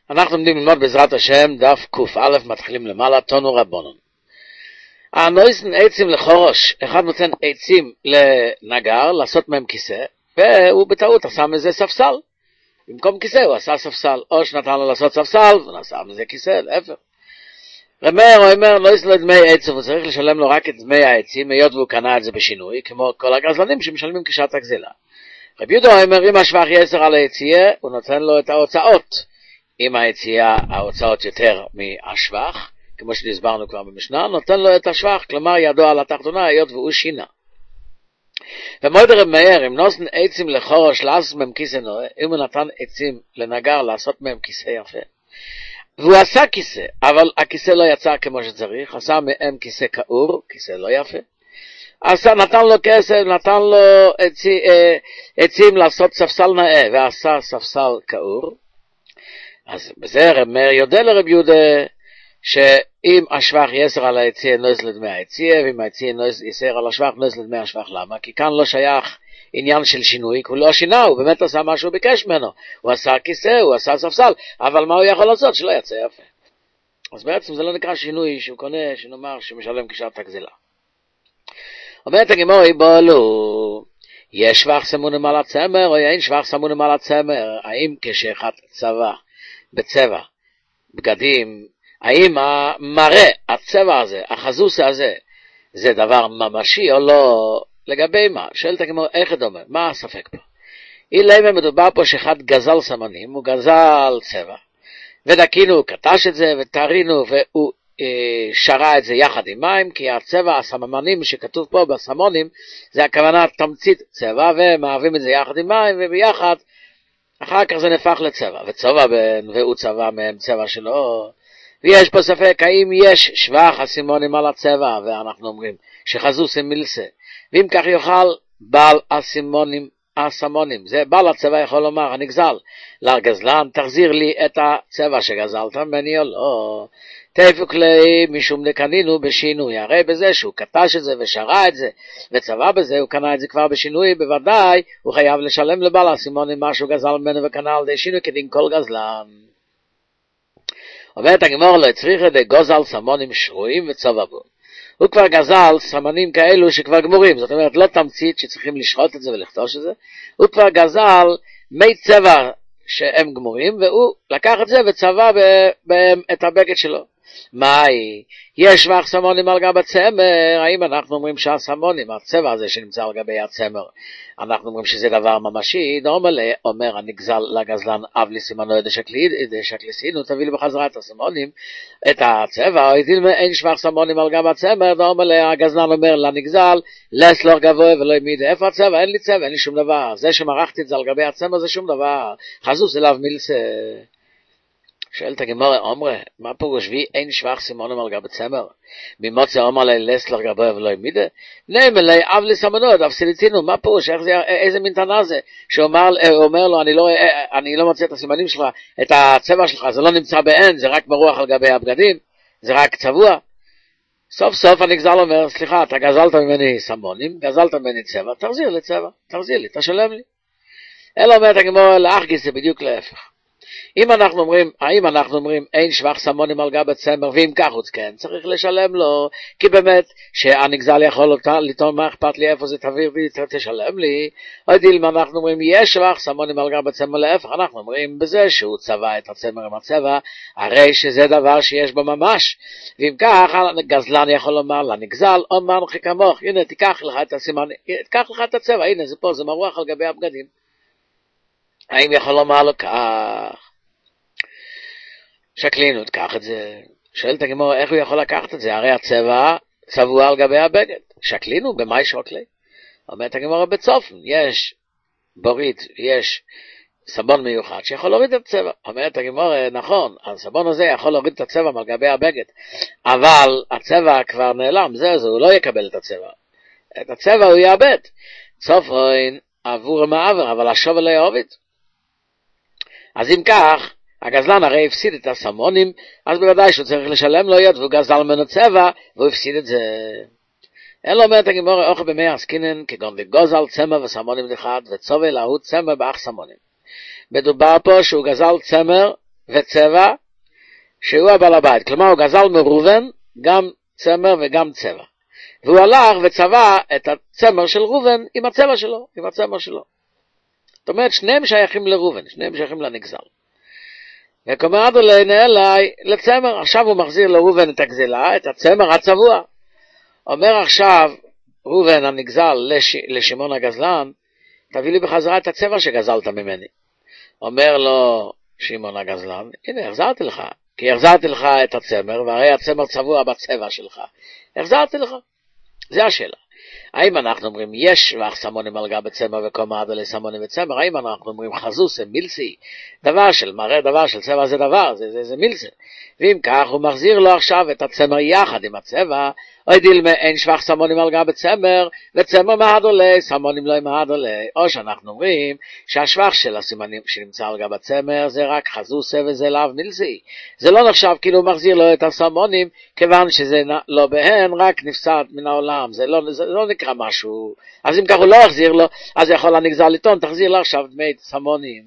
אנחנו עומדים ללמוד בעזרת השם דף ק"א, מתחילים למעלה, תנו רבונן. הנויסן עצים לחורש, אחד נותן עצים לנגר, לעשות מהם כיסא, והוא בטעות עשה מזה ספסל. במקום כיסא הוא עשה ספסל, או שנתן לו לעשות ספסל, ונעשה מזה כיסא, להפך. רמר אומר, נויסן לו דמי עצים, הוא צריך לשלם לו רק את דמי העצים, היות והוא קנה את זה בשינוי, כמו כל הגזלנים שמשלמים כשעת הגזילה. רבי יהודה אומר, אם השבח יסר על היציאה, הוא נותן לו את ההוצאות. אם היציאה, ההוצאות יותר מהשבח, כמו שדסברנו כבר במשנה, נותן לו את השבח, כלומר ידו על התחתונה, היות והוא שינה. ומוידר רב מאיר, אם נוסן עצים לחורש, לעשות מהם כיסא נועה, אם הוא נתן עצים לנגר, לעשות מהם כיסא יפה. והוא עשה כיסא, אבל הכיסא לא יצא כמו שצריך, עשה מהם כיסא כאור, כיסא לא יפה. נתן לו כסף, נתן לו עצים לעשות ספסל נאה, ועשה ספסל כאור. אז בזה רב מאיר יודע לרב יהודה, שאם השבח יסר על היציאה נויס לדמי היציאה, ואם היציאה יסר על השבח נויס לדמי השבח. למה? כי כאן לא שייך עניין של שינוי, כי הוא לא שינה, הוא באמת עשה מה שהוא ביקש ממנו. הוא עשה כיסא, הוא עשה ספסל, אבל מה הוא יכול לעשות? שלא יצא יפה. אז בעצם זה לא נקרא שינוי שהוא קונה, שנאמר שמשלם כשעת הגזילה. אומרת הגמרא, בואו, יש שבח סמונים על הצמר, או אין שבח סמונים על הצמר? האם כשאחד צבע בצבע, בגדים, האם המראה, הצבע הזה, החזוס הזה, זה דבר ממשי או לא? לגבי מה? שואלת הגמרא, איך דומה? מה הספק פה? אילמה מדובר פה שאחד גזל סמנים, הוא גזל צבע, ודקינו, הוא קטש את זה, ותרינו, והוא שרה את זה יחד עם מים, כי הצבע, הסממנים שכתוב פה בסמונים, זה הכוונה תמצית צבע, ומערבים את זה יחד עם מים, וביחד, אחר כך זה נפח לצבע, וצבע והוא צבע מהם צבע שלו. ויש פה ספק, האם יש שבח הסימונים על הצבע, ואנחנו אומרים שחזוס הם מילסה, ואם כך יוכל בעל הסמונים, זה בעל הצבע יכול לומר, הנגזל, לגזלן, תחזיר לי את הצבע שגזלת ממני או לא, תפוק לי משום נקנינו בשינוי, הרי בזה שהוא קטש את זה ושרה את זה, וצבע בזה, הוא קנה את זה כבר בשינוי, בוודאי הוא חייב לשלם לבעל הסימונים מה שהוא גזל ממנו וקנה על די שינוי כדין כל גזלן. אומרת הגמרא, לא צריך את גוזל סמונים שרויים וצבע בו. הוא כבר גזל סמנים כאלו שכבר גמורים, זאת אומרת לא תמצית שצריכים לשחוט את זה ולכתוש את זה, הוא כבר גזל מי צבע שהם גמורים, והוא לקח את זה וצבע בהם את הבגד שלו. מהי? יש שבח סמונים על גב הצמר, האם אנחנו אומרים שהסמונים, הצבע הזה שנמצא על גבי הצמר, אנחנו אומרים שזה דבר ממשי? דומלה, אומר הנגזל לגזלן, אב לי סימנו דשקליסינו, תביא לי בחזרה את הסמונים, את הצבע, אין שבח סמונים על גב הצמר, דומלה, הגזלן אומר לנגזל, לסלוח גבוה ולא ימיד, איפה הצבע? אין לי צבע, אין לי שום דבר, זה שמרחתי את זה על גבי הצמר זה שום דבר, חזוס אליו מילסה. שואלת הגמרא, אומרה, מה פירוש וי אין שבח סימונים על גב הצמר? ממוצא אומר לי לסלח גבוה ולא ימידה? נאמר לי אב לסמנות, אב סליצינו, מה פירוש? איזה מין טענה זה? שאומר לו, אני לא מוצא את הסימנים שלך, את הצבע שלך, זה לא נמצא באין, זה רק ברוח על גבי הבגדים, זה רק צבוע. סוף סוף הנגזל אומר, סליחה, אתה גזלת ממני סמונים, גזלת ממני צבע, תחזיר לי צבע, תחזיר לי, תשלם לי. אלא אומרת הגמרא, לאחגיס זה בדיוק להפך. האם אנחנו אומרים אין שבח סמונים על גב הצמר, ואם כך הוא כן, צריך לשלם לו, כי באמת שהנגזל יכול לטעון מה אכפת לי, איפה זה תעביר בי, תשלם לי. או דילמה אנחנו אומרים יש שבח סמונים על גב הצמר, להפך אנחנו אומרים בזה שהוא צבע את הצמר עם הצבע, הרי שזה דבר שיש בו ממש, ואם כך הגזלן יכול לומר לנגזל, אומר לך כמוך, הנה תיקח לך את הסימנים, תיקח לך את הצבע, הנה זה פה, זה מרוח על גבי הבגדים. האם יכול לומר לו כך? שקלינו, תקח את זה. שואלת הגמרא, איך הוא יכול לקחת את זה? הרי הצבע צבוע על גבי הבגד. שקלינו, במאי שוקלי? אומרת הגמרא, בצופן, יש בורית, יש סבון מיוחד שיכול להוריד את הצבע. אומרת הגמרא, נכון, הסבון הזה יכול להוריד את הצבע על גבי הבגד, אבל הצבע כבר נעלם, זהו, הוא לא יקבל את הצבע. את הצבע הוא יאבד. צופן עבור מעבר, אבל השובל לא יאהוב. אז אם כך, הגזלן הרי הפסיד את הסמונים, אז בוודאי שהוא צריך לשלם לו היות, והוא גזל ממנו צבע, והוא הפסיד את זה. אלא אומרת הגמרא, אוכל במי עסקינן, כגון וגוזל צמר וסמונים אחד, וצובל ההוא צמר באח סמונים. מדובר פה שהוא גזל צמר, וצבע, שהוא הבעל הבית. כלומר, הוא גזל מראובן גם צמר וגם צבע. והוא הלך וצבע את הצמר של ראובן עם הצבע שלו, עם הצמר שלו. זאת אומרת, שניהם שייכים לראובן, שניהם שייכים לנגזל. וכאומר אדוני נאלי לצמר, עכשיו הוא מחזיר לראובן את הגזלה, את הצמר הצבוע. אומר עכשיו ראובן הנגזל לשמעון הגזלן, תביא לי בחזרה את הצבע שגזלת ממני. אומר לו שמעון הגזלן, הנה החזרתי לך, כי החזרתי לך את הצמר, והרי הצמר צבוע בצבע שלך. החזרתי לך. זה השאלה. האם אנחנו אומרים יש שבח סמונים על גבי צמר וקומה עד לסמונים וצמר? האם אנחנו אומרים חזוס מילסי, דבר של מראה, דבר של צבע זה דבר, זה מילסה. ואם כך הוא מחזיר לו עכשיו את הצמר יחד עם הצבע, או דילמה אין שבח סמונים על גבי צמר, וצמר מהד עולה, סמונים לא מהד עולה. או שאנחנו אומרים שהשבח של הסימנים שנמצא על גבי צמר זה רק חזוס וזה לאו מילסי. זה לא נחשב כאילו הוא מחזיר לו את הסמונים, כיוון שזה לא בהן, רק נפסד מן העולם. זה לא נקרא משהו. אז אם כך הוא לא יחזיר לו, אז יכול הנגזל לטעון, תחזיר לו עכשיו דמי סמונים.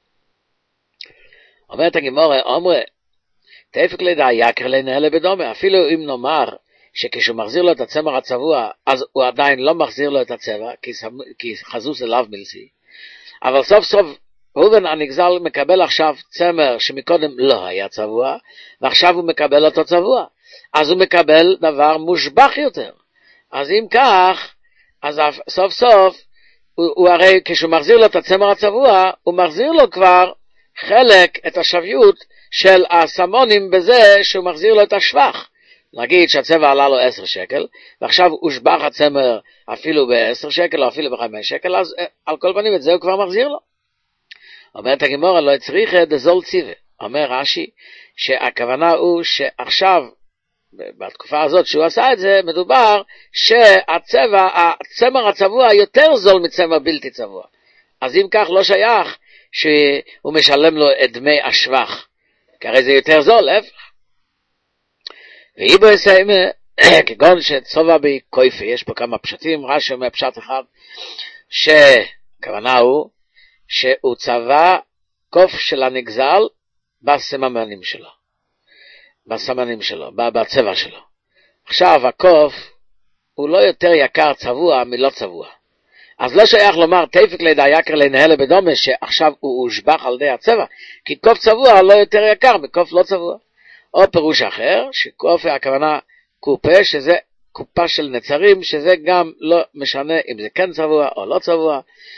אומרת הגמרא, אומרה, תפק לידע יקר לנהלה בדומה, אפילו אם נאמר שכשהוא מחזיר לו את הצמר הצבוע, אז הוא עדיין לא מחזיר לו את הצבע, כי חזוס אליו מילסי. אבל סוף סוף, ראובן הנגזל מקבל עכשיו צמר שמקודם לא היה צבוע, ועכשיו הוא מקבל אותו צבוע. אז הוא מקבל דבר מושבח יותר. אז אם כך, אז סוף סוף, הוא הרי כשהוא מחזיר לו את הצמר הצבוע, הוא מחזיר לו כבר חלק את השוויות של הסמונים בזה שהוא מחזיר לו את השבח. נגיד שהצבע עלה לו 10 שקל, ועכשיו הושבח הצמר אפילו ב10 שקל או אפילו ב5 שקל, אז על כל פנים את זה הוא כבר מחזיר לו. אומרת הגמרא, לא צריך דזול ציווה. אומר רש"י שהכוונה הוא שעכשיו, בתקופה הזאת שהוא עשה את זה, מדובר הצמר הצבוע יותר זול מצמר בלתי צבוע. אז אם כך לא שייך שהוא משלם לו את דמי השבח, כי הרי זה יותר זול, להפך. ואיבו יסיימה, כגון שצובע בי קויפה, יש פה כמה פשטים, רש"י אומר פשט אחד, שכוונה הוא, שהוא צבע קוף של הנגזל בסממנים שלו, בצבע שלו. עכשיו הקוף הוא לא יותר יקר צבוע מלא צבוע. אז לא שייך לומר תפק לידע יקר לנהלה בדומה שעכשיו הוא הושבח על די הצבע, כי קוף צבוע לא יותר יקר מקוף לא צבוע. או פירוש אחר, שקוף הכוונה קופה, שזה קופה של נצרים, שזה גם לא משנה אם זה כן צבוע או לא צבוע.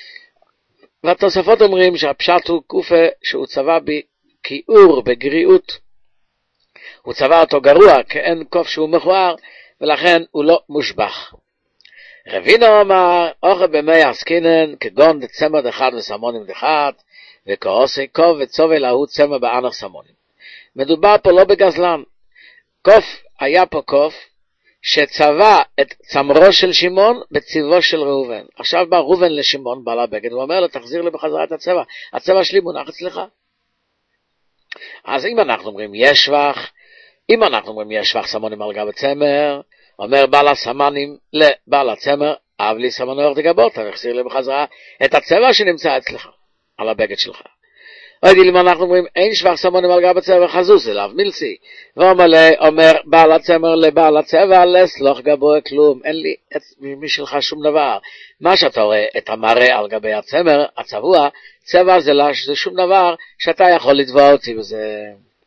והתוספות אומרים שהפשט הוא קופה שהוא צבע בכיעור, בגריעות. הוא צבע אותו גרוע, כאין קוף שהוא מכוער, ולכן הוא לא מושבח. רבינו אמר, אוכל במי עסקינן, כגון דצמר דחד וסמונים דחד, וכעוסי קוף וצובל ההוא צמר באנך סמונים. מדובר פה לא בגזלן. קוף, היה פה קוף, שצבע את צמרו של שמעון בצבעו של ראובן. עכשיו בא ראובן לשמעון, בעל הבגד, הוא אומר לו, תחזיר לי בחזרה את הצבע. הצבע שלי מונח אצלך. אז אם אנחנו אומרים יש שבח, סמונים על גב הצמר, אומר בעל הסמנים לבעל הצמר, אב לי סמנו אורך דגבות, תחזיר לי בחזרה את הצבע שנמצא אצלך, על הבגד שלך. אם אנחנו אומרים אין שבח סמונים על גב הצבע חזוס אליו מילסי, ואומר בעל הצמר לבעל הצבע לסלוח גבו כלום, אין לי משלך שום דבר. מה שאתה רואה את המראה על גבי הצמר הצבוע, צבע זה שום דבר שאתה יכול לתבוע אותי בזה.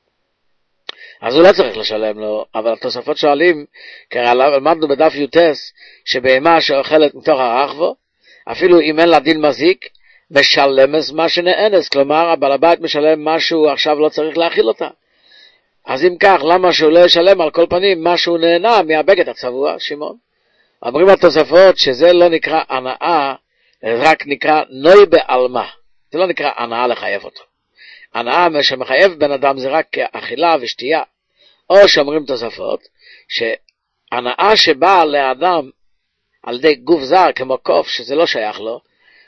אז הוא לא צריך לשלם לו, אבל התוספות שואלים, כי למדנו בדף יוטס, שבהמה שאוכלת מתוך הרחבו, אפילו אם אין לה דין מזיק, משלמס מה שנאנס, כלומר הבעל הבית משלם משהו עכשיו לא צריך להאכיל אותה. אז אם כך, למה שהוא לא ישלם על כל פנים מה שהוא נהנה מהבגד הצבוע, שמעון? אומרים התוספות שזה לא נקרא הנאה, רק נקרא נוי בעלמה. זה לא נקרא הנאה לחייב אותו. הנאה שמחייב בן אדם זה רק אכילה ושתייה. או שאומרים תוספות, שהנאה שבאה לאדם על ידי גוף זר כמו קוף, שזה לא שייך לו,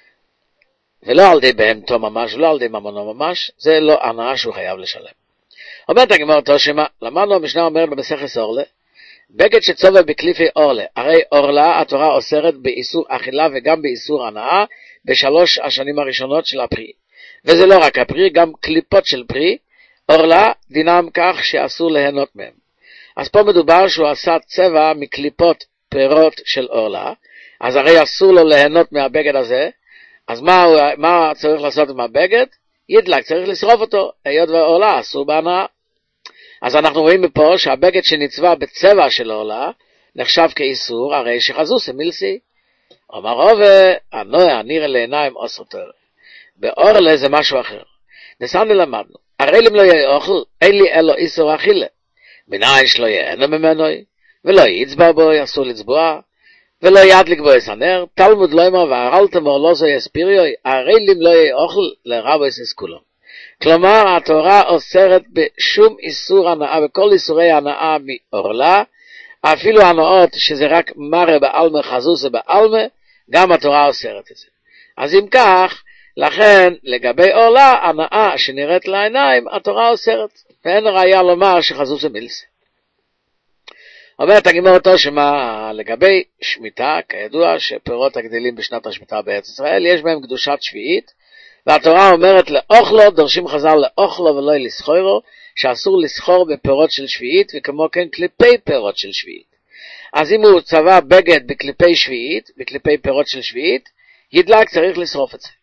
ולא על ידי בהמתו ממש, ולא על ידי ממונו ממש, זה לא הנאה שהוא חייב לשלם. אומרת הגמרא תושמה, למדנו המשנה אומרת במסכת אורלה, בגד שצובע בקליפי אורלה, הרי אורלה התורה אוסרת באיסור אכילה וגם באיסור הנאה, ב3 השנים הראשונות של הפרי. וזה לא רק הפרי, גם קליפות של פרי, עורלה דינם כך שאסור ליהנות מהם. אז פה מדובר שהוא עשה צבע מקליפות פירות של עורלה, אז הרי אסור לו ליהנות מהבגד הזה, אז מה צריך לעשות עם הבגד? ידלק, צריך לשרוף אותו, היות ועורלה אסור בהנאה. אז אנחנו רואים פה שהבגד שנצבע בצבע של עורלה, נחשב כאיסור, הרי שחזוס מילסי. אומר רובה, הנועה נראה לעיניים אוסרתר. בעורלה זה משהו אחר. נסענו למדנו, הרי אם לא יהיה אוכל, אין לי אלו איסור אכילה. מנין שלא יהנה ממנו, ולא יצבע בו, אסור לצבוע, ולא ידליק בו יסנר, תלמוד לא אמר, והרלתם או לא זו יספיריוי, הרי אם לא יהיה אוכל, לרבו יסס כולם. כלומר, התורה אוסרת בשום איסור הנאה, בכל איסורי הנאה מעורלה, אפילו הנאות שזה רק מראה בעלמה, חזוס בעלמה, גם התורה אוסרת את זה. אז אם כך, לכן לגבי עורלה, הנאה שנראית לעיניים, התורה אוסרת, ואין ראיה לומר שחזוס מילסה. אומרת הגמרא אותו שמה לגבי שמיטה, כידוע שפירות הגדלים בשנת השמיטה בארץ ישראל, יש בהם קדושת שביעית, והתורה אומרת לאוכלו, דורשים חז"ל לאוכלו ולא לסחורו, שאסור לסחור בפירות של שביעית, וכמו כן קליפי פירות של שביעית. אז אם הוא צבע בגד בקליפי שביעית, בקליפי פירות של שביעית, ידלק צריך לשרוף את זה.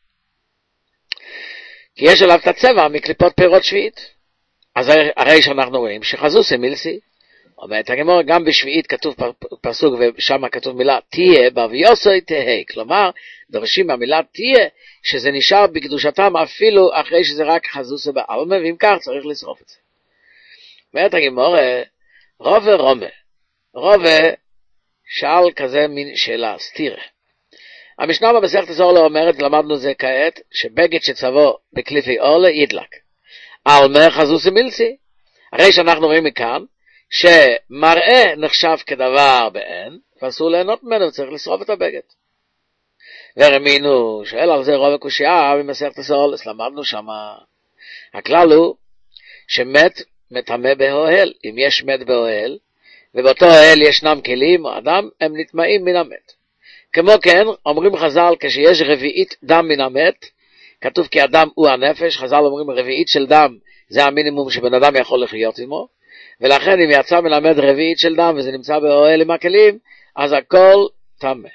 כי יש עליו את הצבע מקליפות פירות שביעית. אז הרי שאנחנו רואים שחזוס מילסי, אומרת הגמרא, גם בשביעית כתוב פסוק ושם כתוב מילה תהיה, באביוסוי תהי, כלומר דורשים מהמילה תהיה שזה נשאר בקדושתם אפילו אחרי שזה רק חזוס בעלמה, ואם כך צריך לשרוף את זה. אומרת הגמרא, רובה שאל כזה מין שאלה, סתירה. המשנה במסכת זורלה אומרת, למדנו זה כעת, שבגד שצבו בקליפי אורלה ידלק. עלמה חזוס מילסי. הרי שאנחנו רואים מכאן, שמראה נחשב כדבר באין, ואסור ליהנות ממנו וצריך לשרוף את הבגד. ורמינו, שואל על זה רוב קושיה במסכת זורלה, למדנו שמה. הכלל הוא שמת מטמא באוהל. אם יש מת באוהל, ובאותו אוהל ישנם כלים או אדם, הם נטמאים מן המת. כמו כן, אומרים חז"ל, כשיש רביעית דם מן המת, כתוב כי אדם הוא הנפש, חז"ל אומרים רביעית של דם, זה המינימום שבן אדם יכול לחיות עמו, ולכן אם יצא מן המת רביעית של דם, וזה נמצא באוהל עם הכלים, אז הכל טמא.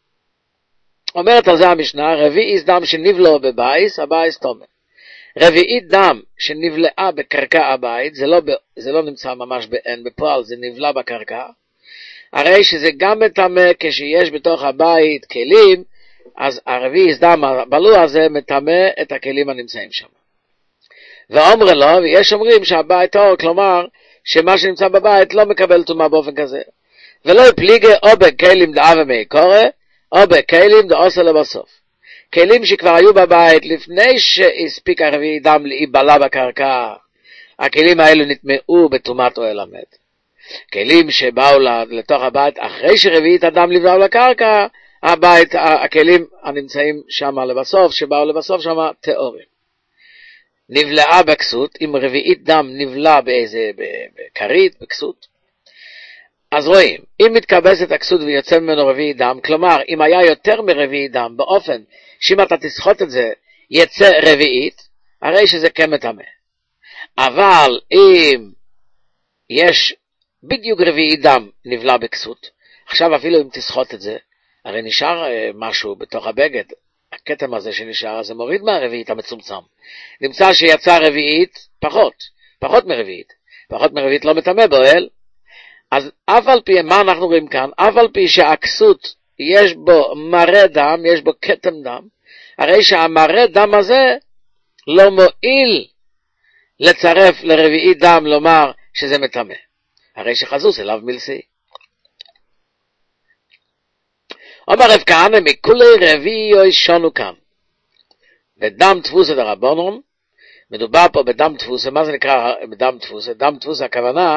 אומרת על זה המשנה, רביעית דם שנבלע בבייס, הבייס טמא. רביעית דם שנבלעה בקרקע הבית, זה לא נמצא ממש באין בפועל, זה נבלע בקרקע, הרי שזה גם מטמא כשיש בתוך הבית כלים, אז הרביעית דם הבלוע הזה מטמא את הכלים הנמצאים שם. ואומר לו, ויש אומרים שהבית אור, כלומר שמה שנמצא בבית לא מקבל טומאה באופן כזה. ולא יפליגה או בכלים דאבה מעיקורא, או בכלים דאוסה לבסוף. כלים שכבר היו בבית לפני שהספיק הרביעית דם להיבלע בקרקע, הכלים האלו נטמעו בטומאת אוהל המת. כלים שבאו לתוך הבית אחרי שרביעית הדם נבלע לקרקע, הכלים הנמצאים שם לבסוף, שבאו לבסוף שם טהורים. נבלעה בכסות, אם רביעית דם נבלע בקרית, בכסות. אז רואים, אם מתקבסת הכסות ויוצא ממנו רביעית דם, כלומר, אם היה יותר מרביעית דם, באופן שאם אתה תסחוט את זה, יצא רביעית, הרי שזה כמטמא. אבל אם יש בדיוק רביעית דם נבלע בכסות, עכשיו אפילו אם תסחוט את זה, הרי נשאר משהו בתוך הבגד, הכתם הזה שנשאר, זה מוריד מהרביעית המצומצם. נמצא שיצא רביעית פחות מרביעית. פחות מרביעית לא מטמא באוהל. אז אף על פי, מה אנחנו רואים כאן? אף על פי שהכסות יש בו מראה דם, יש בו כתם דם, הרי שהמראה דם הזה לא מועיל לצרף לרביעית דם לומר שזה מטמא. הרי שחזוס אליו מילסי. אומר רב כהנא מכולי רביעי שונו כאן. בדם תפוסה דרבנן, מדובר פה בדם תפוסה, מה זה נקרא בדם תפוסה? דם תפוסה הכוונה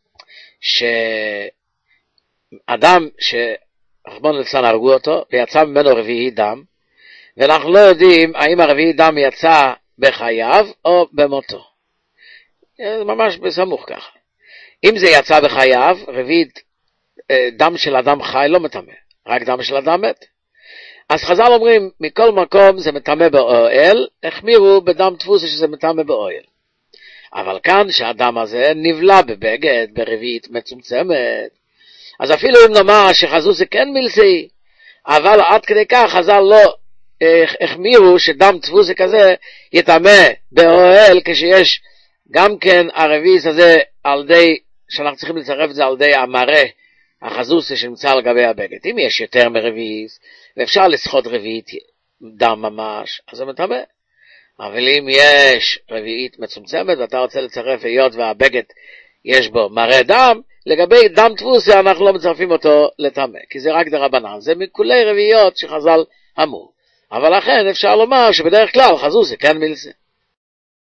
שאדם שרחמנא ליצלן הרגו אותו ויצא ממנו רביעי דם, ואנחנו לא יודעים האם הרביעי דם יצא בחייו או במותו. זה ממש בסמוך ככה. אם זה יצא בחייו, רביעית דם של אדם חי לא מטמא, רק דם של אדם מת. אז חז"ל אומרים, מכל מקום זה מטמא באוהל, החמירו בדם תפוסה שזה מטמא באוהל. אבל כאן שהדם הזה נבלע בבגד, ברביעית מצומצמת, אז אפילו אם נאמר שחזוסה כן מילסי, אבל עד כדי כך חז"ל לא החמירו שדם תפוסה כזה יטמא באוהל, כשיש גם כן הרביעית הזה על די, שאנחנו צריכים לצרף את זה על די המראה, החזוסה שנמצא על גבי הבגד. אם יש יותר מרביעית, ואפשר לסחוט רביעית דם ממש, אז זה מטמא. אבל אם יש רביעית מצומצמת, ואתה רוצה לצרף היות והבגד יש בו מראה דם, לגבי דם תפוסה אנחנו לא מצרפים אותו לטמא, כי זה רק דרבנן, זה מכולי רביעיות שחז"ל אמרו. אבל לכן אפשר לומר שבדרך כלל חזוסה כן מילסה.